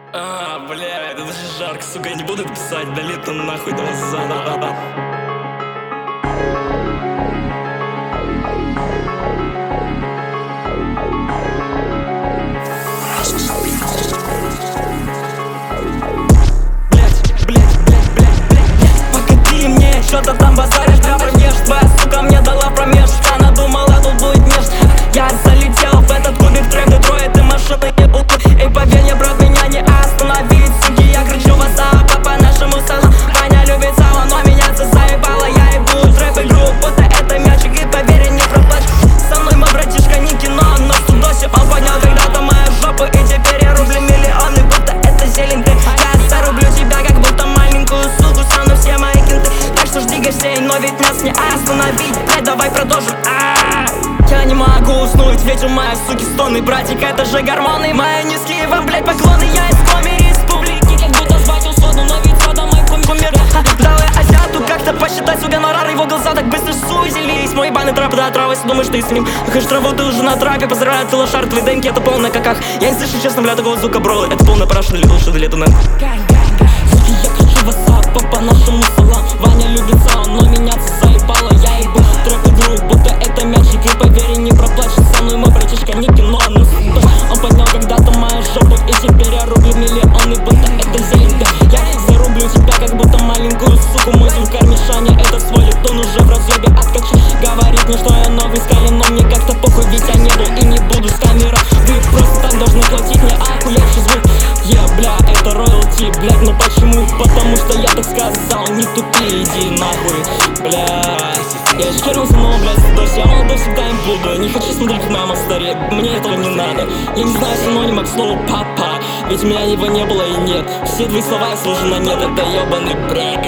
Бля, это даже жарко, сука, я не буду писать, да лето нахуй, давай заново. Погоди, мне что-то там базаришь, да промеж. Твоя сука мне дала промеж, она думала, тут будет нежно. Я залетел в этот кубик, трек Детройт и машина ебут. Эй, поверь мне, брат, меня не остановить, суки, я кричу WhatsApp по нашему селу. Ваня любит сало, но меня заебало. Я ебу трэп игру, будто это мячик, и поверь, не проплачь. Со мной мой братишка не кино, но в Судосе он поднял когда-то мою жопу, и теперь я рублю миллионы, будто это зелень. Я зарублю тебя, как будто маленькую суку, стану все мои кенты. Так что жди гостей, но ведь нас не остановить. Блядь, давай продолжим. Я не могу уснуть, ведь у моей суки стоны. Братик, это же гормоны, мои низкие вам, блядь, поклоны. Я из Коми республики, как будто сбатил соду, но ведь сода мой кумир. Давай азиату как-то посчитать свой гонорар, его глаза так быстро сузились. Мой ебаный трэп до отрава, если думаешь, ты с ним хэш траву, ты уже на трапе. Поздравляю, ты лошар, твои демки, это полная каках. Я не слышу, честно, бля, такого звука, бро. Это полная параша, или лучше до лета, на. Суки, я хочу WhatsApp по нашему салам. Ваня любит сало, но меня заебало. Я ебу трэп игру, будто это мячик, и поверь, не проплачет со мной мой братишка не кино, но он поднял когда-то мою жопу, и теперь я рублю миллионы, будто это зелень. Я зарублю тебя, как будто маленькую суку. Мой звук Мишаня, это свой летун уже в разъебе откачу. Говорит мне, что я новый скален, но мне как-то похуй, ведь я не был и не буду с камерой. Вы просто так должны платить мне охуевший звук. Бля, это роялти, блядь, но почему? Потому что я так сказал, не тупи, иди нахуй, блядь. Я шкерился, но, блядь, Судосе, я молодой всегда им буду. Не хочу смотреть в моем старе, мне этого не надо. Я не знаю синонима к слову папа, ведь у меня его не было и нет. Все твои слова я сложу на нет, это ебаный бред.